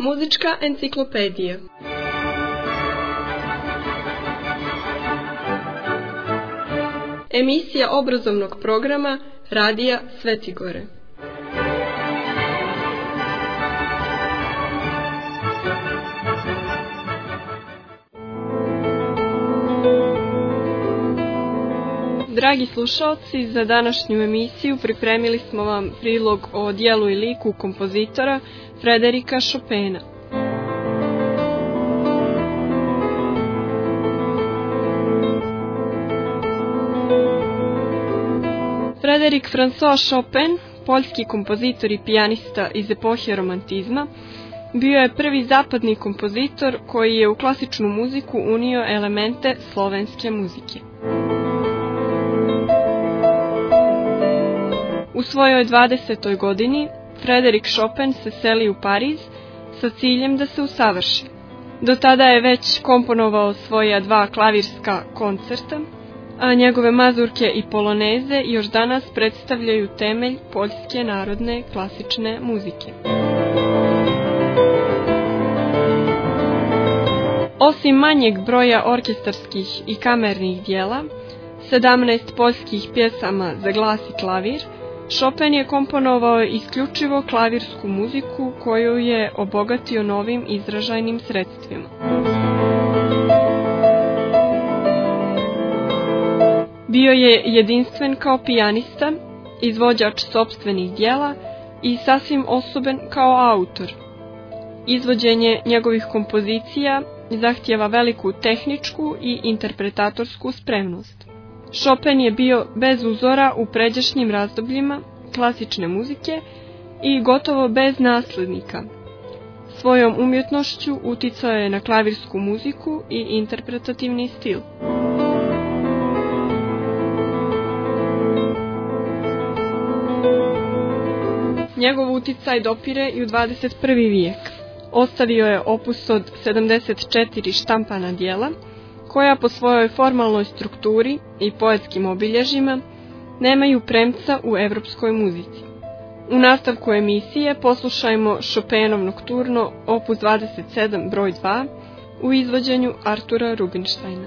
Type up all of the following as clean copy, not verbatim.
Muzička enciklopedija. Emisija obrazovnog programa Radija Svetigore. Dragi slušalci, za današnju emisiju pripremili smo vam prilog o djelu i liku kompozitora Frederika Chopina. Frédéric François Chopin, poljski kompozitor i pijanista iz epohe romantizma, bio je prvi zapadni kompozitor koji je u klasičnu muziku unio elemente slovenske muzike. U svojoj 20. godini Frédéric Chopin se seli u Pariz sa ciljem da se usavrši. Do tada je već komponovao svoja 2 klavirska koncerta, a njegove mazurke i poloneze još danas predstavljaju temelj poljske narodne klasične muzike. Osim manjeg broja orkestarskih i kamernih dijela, 17 poljskih pjesama za glas i klavir, Chopin je komponovao isključivo klavirsku muziku koju je obogatio novim izražajnim sredstvima. Bio je jedinstven kao pijanista, izvođač sopstvenih dijela i sasvim osoben kao autor. Izvođenje njegovih kompozicija zahtijeva veliku tehničku i interpretatorsku spremnost. Chopin je bio bez uzora u pređašnjim razdobljima klasične muzike i gotovo bez naslednika. Svojom umjetnošću uticao je na klavirsku muziku i interpretativni stil. Njegov uticaj dopire i u 21. vijek. Ostavio je opus od 74 štampana dijela, koja po svojoj formalnoj strukturi i poetskim obilježjima nemaju premca u evropskoj muzici. U nastavku emisije poslušajmo Chopinov nokturno opus 27 broj 2 u izvođenju Artura Rubinsteina.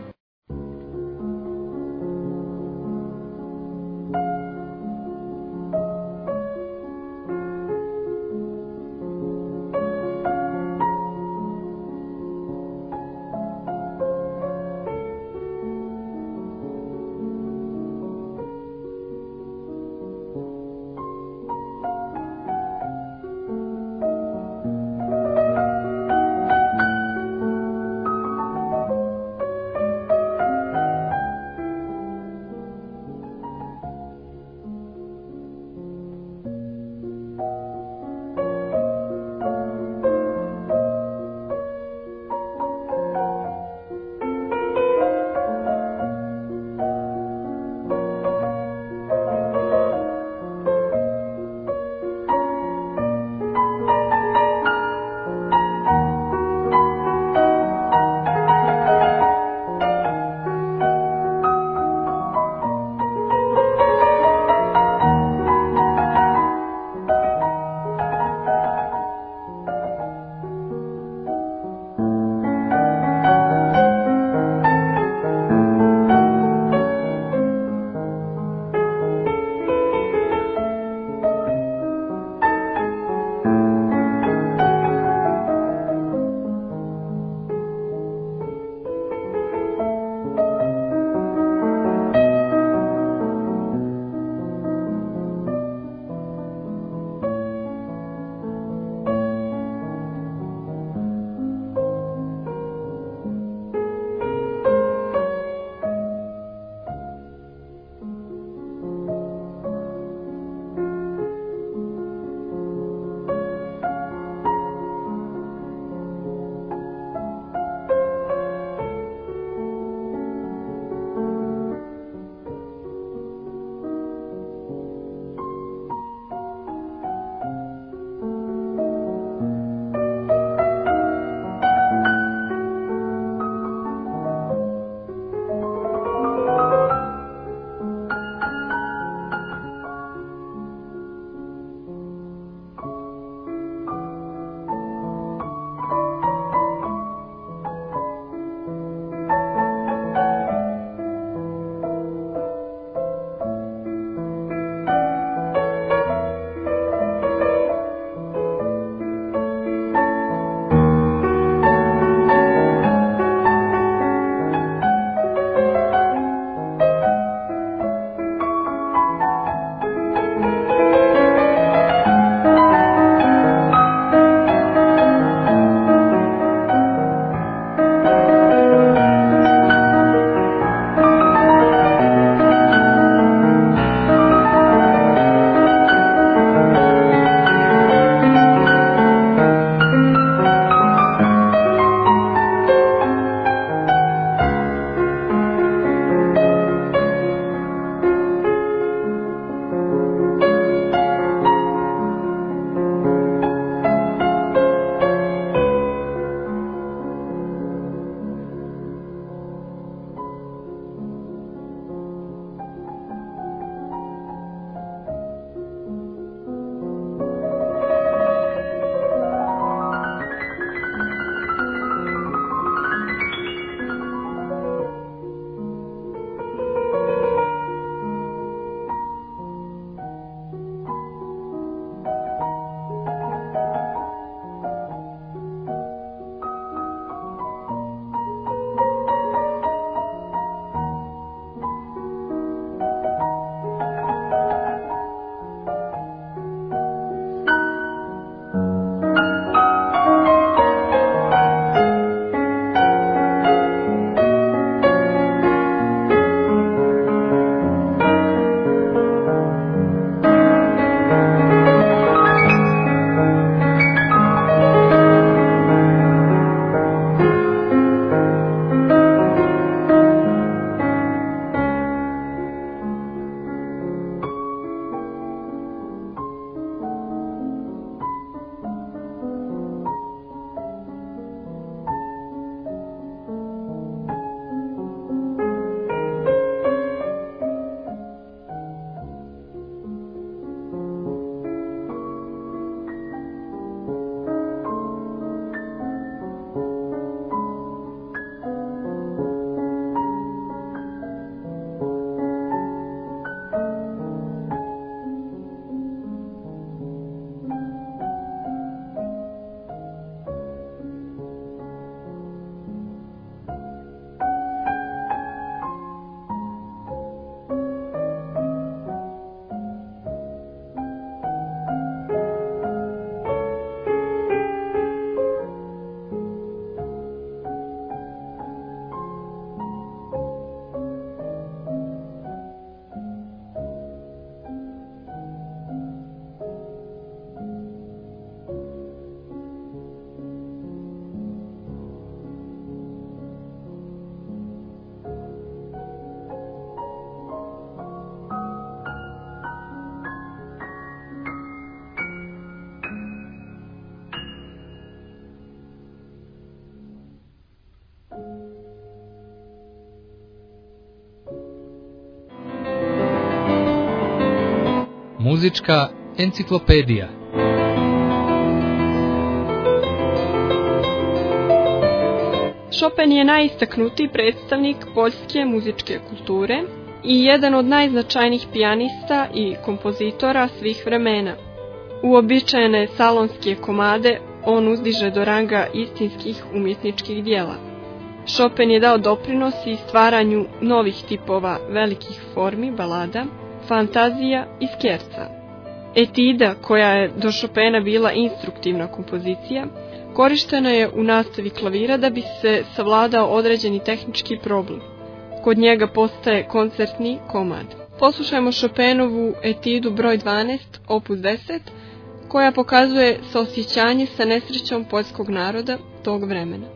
Muzička enciklopedija. Chopin je najistaknutiji predstavnik poljske muzičke kulture i jedan od najznačajnijih pijanista i kompozitora svih vremena. Uobičajene salonske komade on uzdiže do ranga istinskih umjetničkih dijela. Chopin je dao doprinos i stvaranju novih tipova velikih formi balada, fantazija i skerca. Etida, koja je do Chopina bila instruktivna kompozicija, korištena je u nastavi klavira da bi se savladao određeni tehnički problem. Kod njega postaje koncertni komad. Poslušajmo Chopinovu etidu broj 12, opus 10, koja pokazuje saosjećanje sa nesrećom poljskog naroda tog vremena.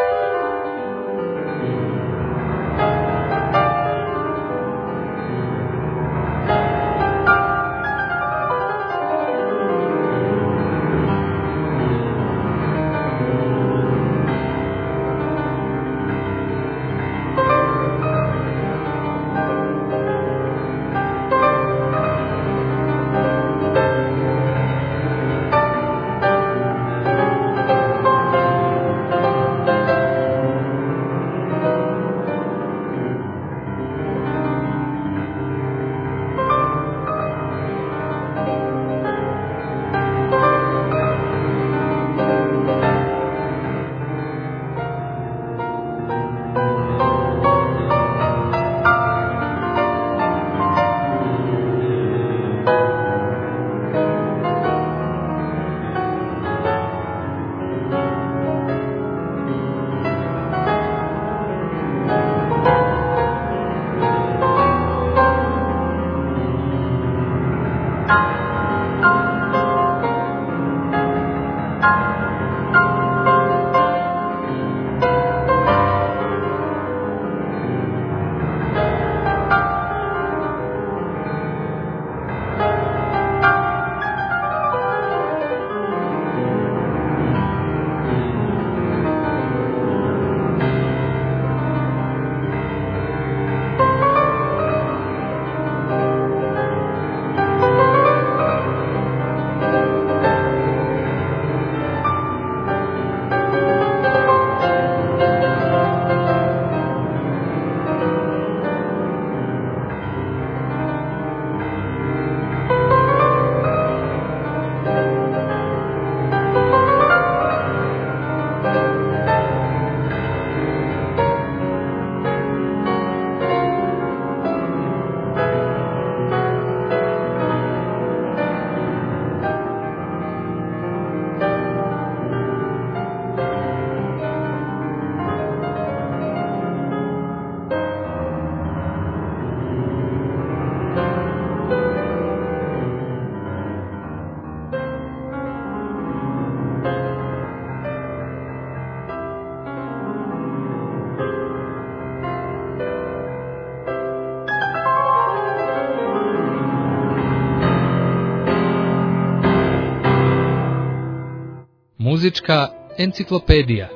Muzička enciklopedija.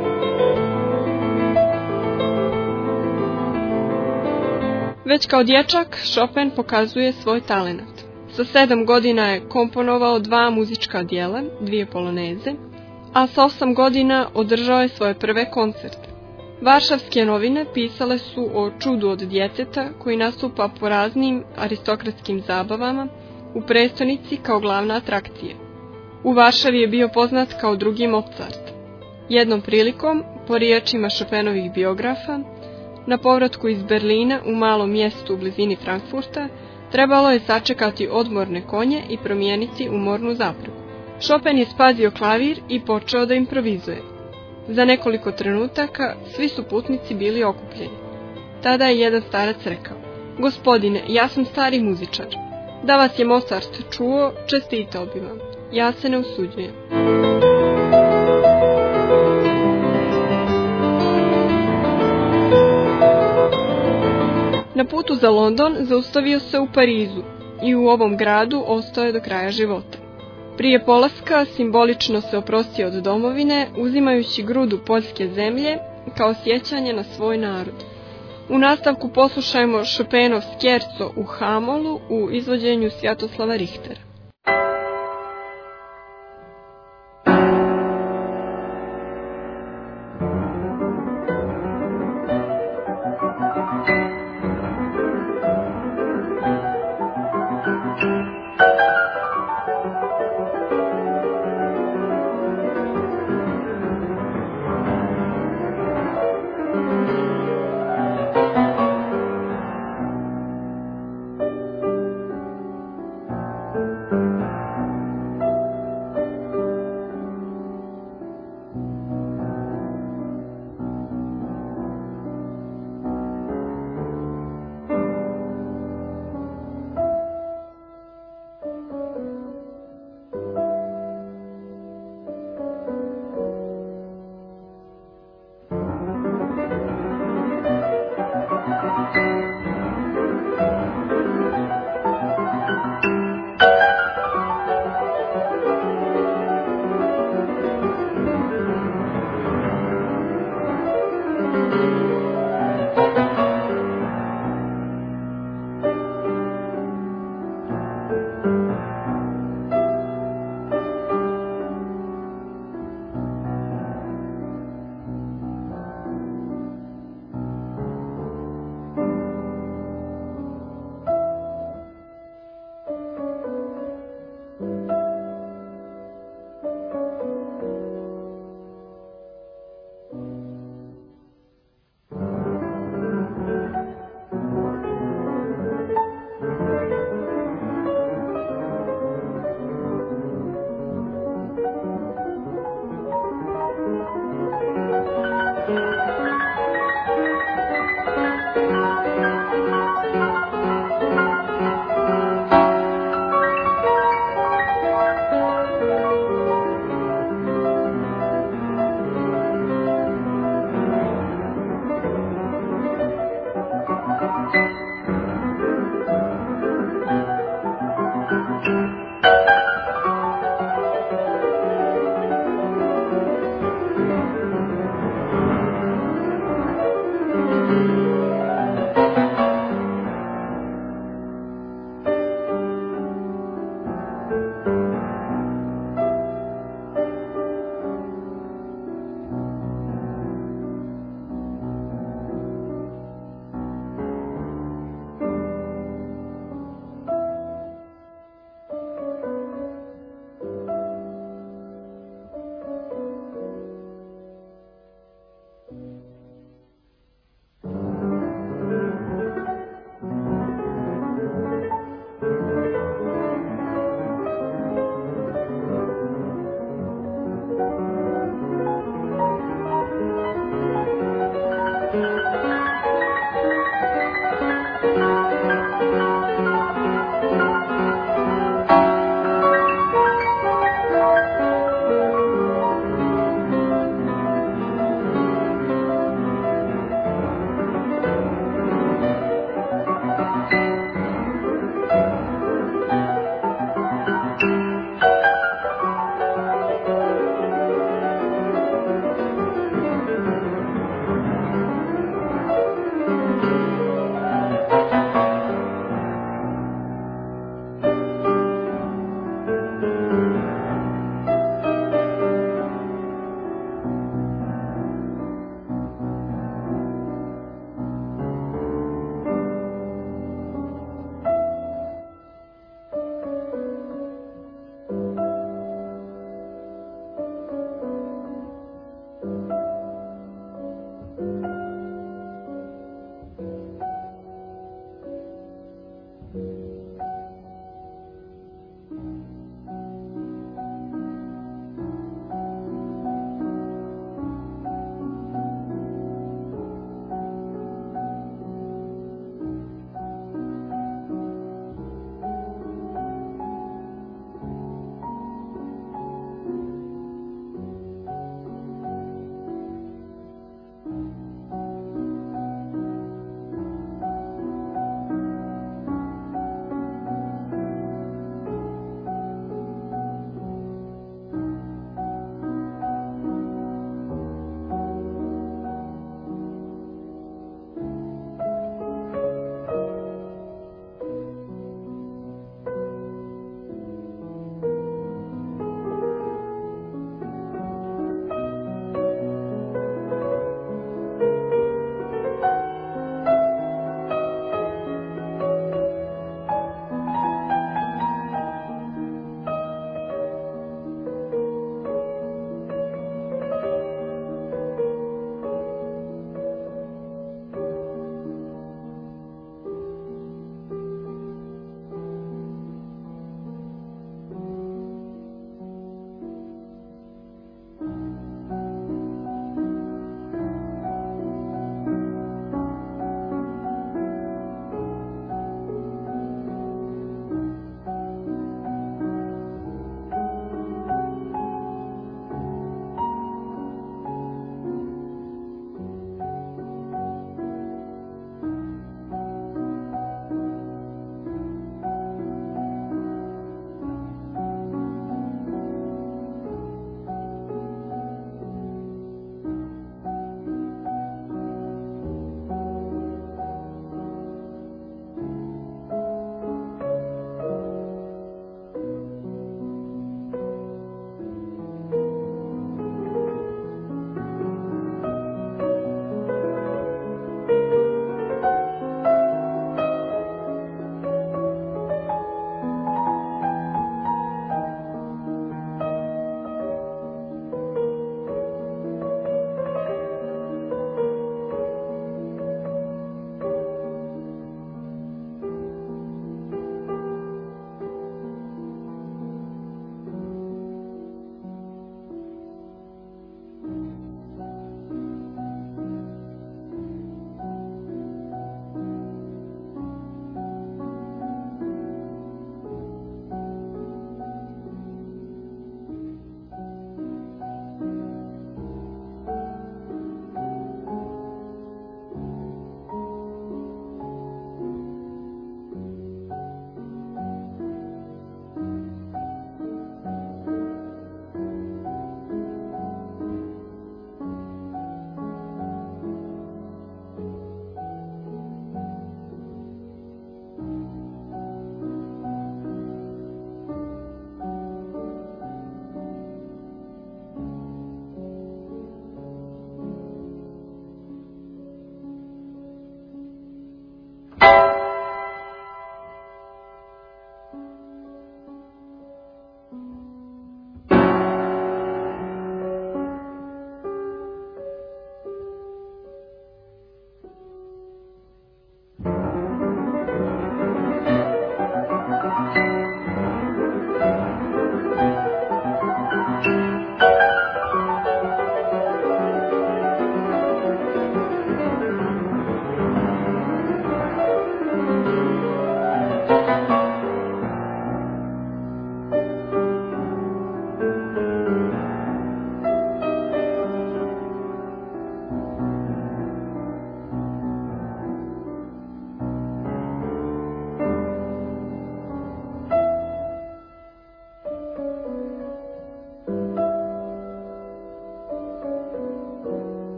Već kao dječak Chopin pokazuje svoj talenat. Sa 7 godina je komponovao 2 muzička dijela, 2 poloneze, a sa 8 godina održao je svoje prve koncerte. Varšavske novine pisale su o čudu od djeteta koji nastupa po raznim aristokratskim zabavama u prestonici kao glavna atrakcija. U Varšavi je bio poznat kao drugi Mozart. Jednom prilikom, po riječima Chopinovih biografa, na povratku iz Berlina u malom mjestu u blizini Frankfurta, trebalo je sačekati odmorne konje i promijeniti umornu zapregu. Chopin je spazio klavir i počeo da improvizuje. Za nekoliko trenutaka svi su putnici bili okupljeni. Tada je jedan starac rekao: "Gospodine, ja sam stari muzičar. Da vas je Mozart čuo, čestitao bi vam. Ja se ne usuđujem." Na putu za London zaustavio se u Parizu i u ovom gradu ostao je do kraja života. Prije polaska simbolično se oprostio od domovine, uzimajući grudu poljske zemlje kao sjećanje na svoj narod. U nastavku poslušajmo Chopinov Scherzo u H-molu u izvođenju Svjatoslava Richtera.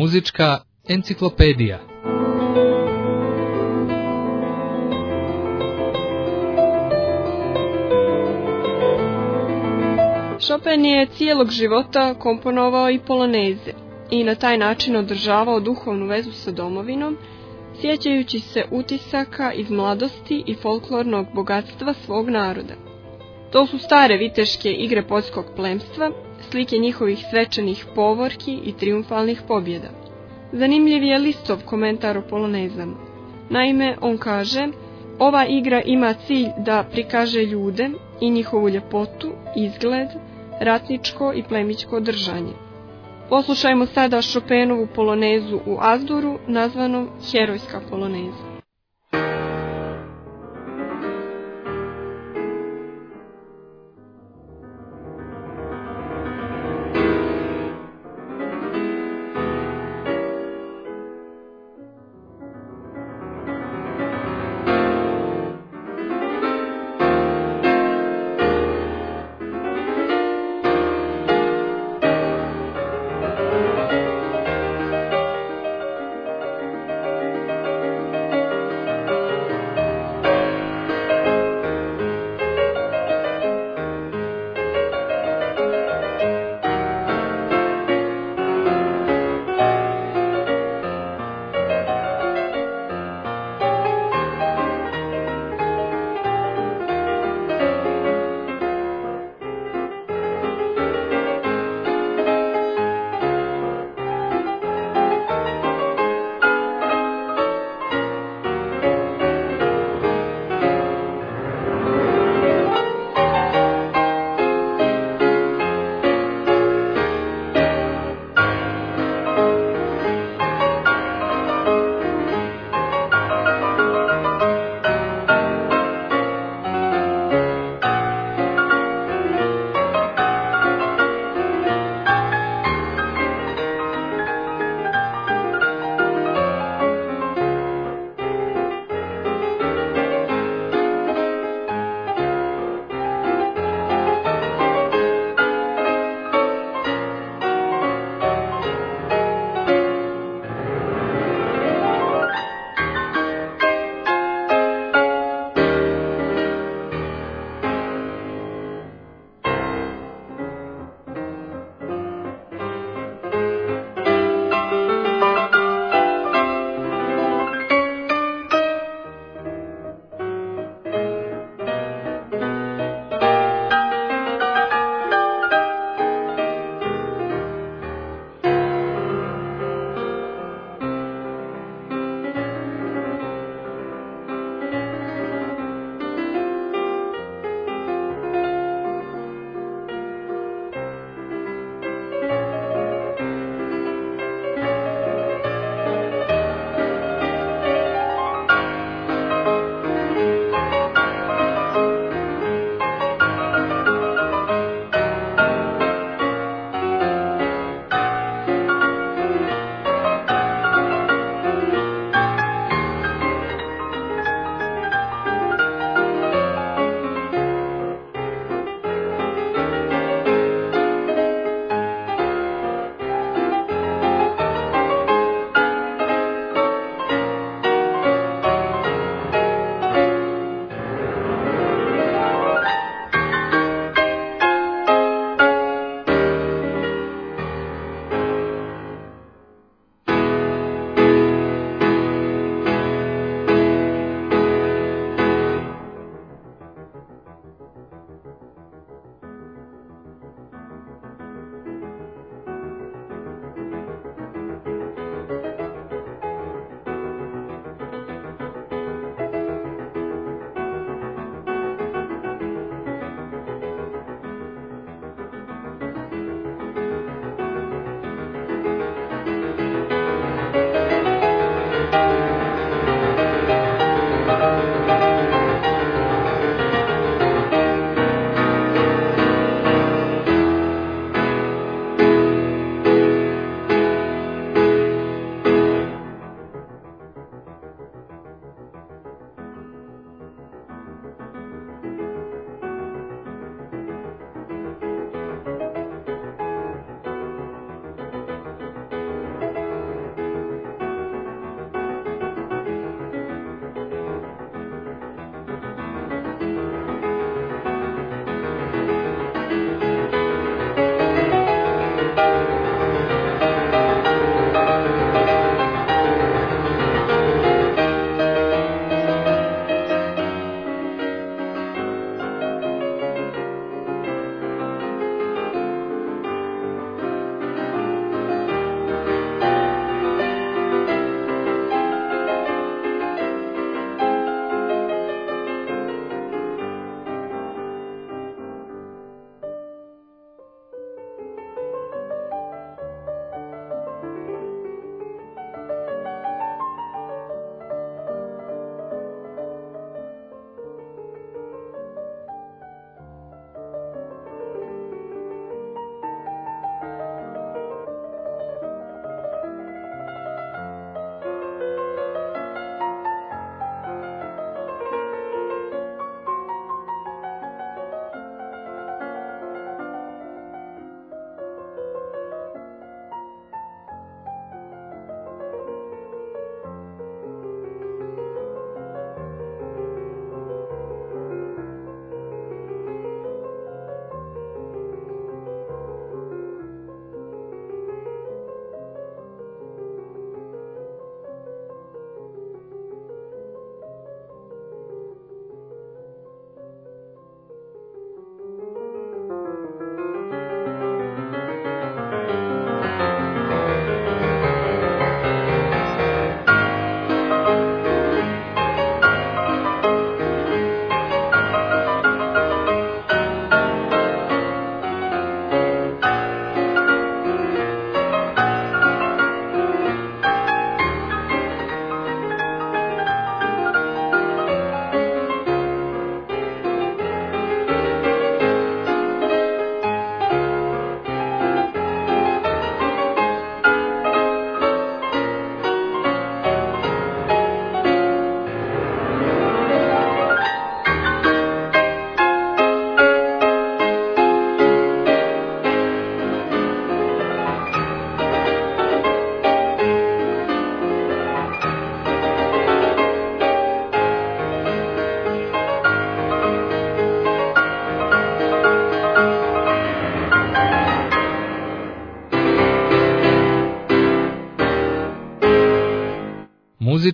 Muzička enciklopedija. Chopin je cijelog života komponovao i poloneze i na taj način održavao duhovnu vezu sa domovinom, sjećajući se utisaka iz mladosti i folklornog bogatstva svog naroda. To su stare viteške igre poljskog plemstva, slike njihovih svečanih povorki i triumfalnih pobjeda. Zanimljiv je Listov komentar o polonezama. Naime, on kaže: ova igra ima cilj da prikaže ljude i njihovu ljepotu, izgled, ratničko i plemićko držanje. Poslušajmo sada Chopinovu polonezu u Azduru, nazvanom Herojska poloneza.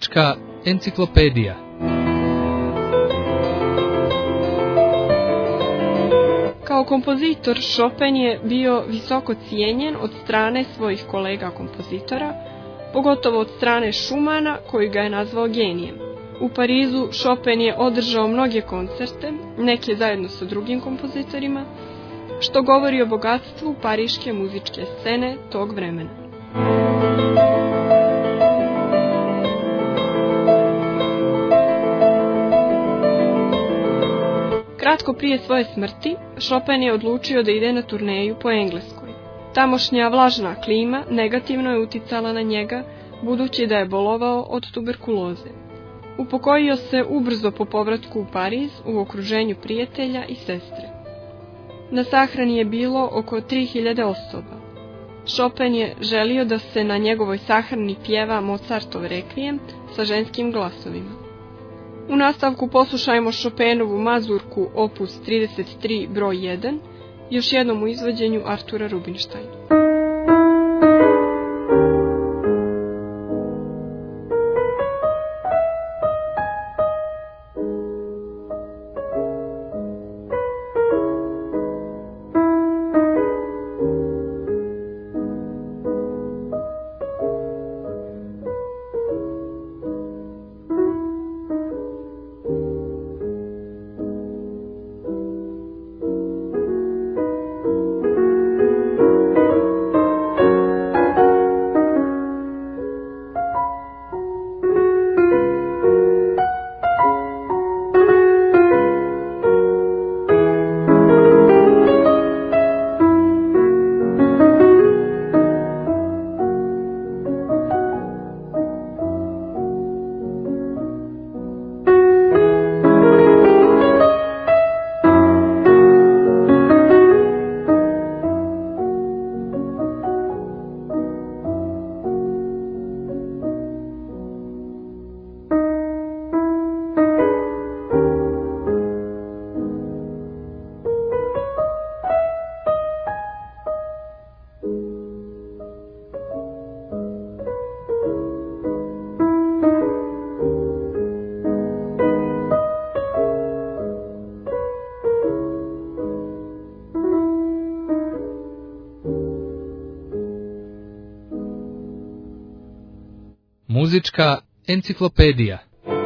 Muzička enciklopedija. Kao kompozitor Chopin je bio visoko cijenjen od strane svojih kolega kompozitora, pogotovo od strane Schumana koji ga je nazvao genijem. U Parizu Chopin je održao mnoge koncerte, neke zajedno sa drugim kompozitorima, što govori o bogatstvu pariške muzičke scene tog vremena. Kratko prije svoje smrti, Chopin je odlučio da ide na turneju po Engleskoj. Tamošnja vlažna klima negativno je uticala na njega, budući da je bolovao od tuberkuloze. Upokojio se ubrzo po povratku u Pariz u okruženju prijatelja i sestre. Na sahrani je bilo oko 3000 osoba. Chopin je želio da se na njegovoj sahrani pjeva Mozartov rekvijem sa ženskim glasovima. U nastavku poslušajmo Chopinovu mazurku opus 33 broj 1, još jednom u izvođenju Artura Rubinsteina. Muzička enciklopedija.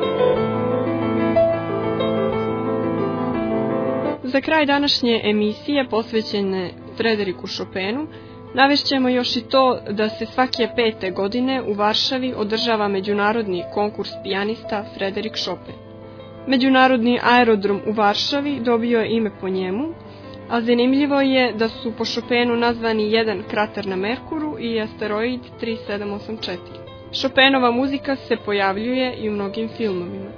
Za kraj današnje emisije posvećene Frederiku Chopinu navešćemo još i to da se svake 5. godine u Varšavi održava međunarodni konkurs pijanista Frederik Chopin. Međunarodni aerodrom u Varšavi dobio je ime po njemu, a zanimljivo je da su po Chopinu nazvani jedan krater na Merkuru i asteroid 3784. Chopinova muzika se pojavljuje i u mnogim filmovima.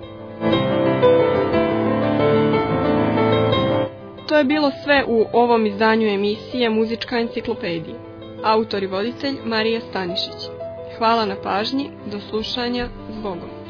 To je bilo sve u ovom izdanju emisije Muzička enciklopedija. Autor i voditelj Marija Stanišić. Hvala na pažnji, do slušanja, zbogom.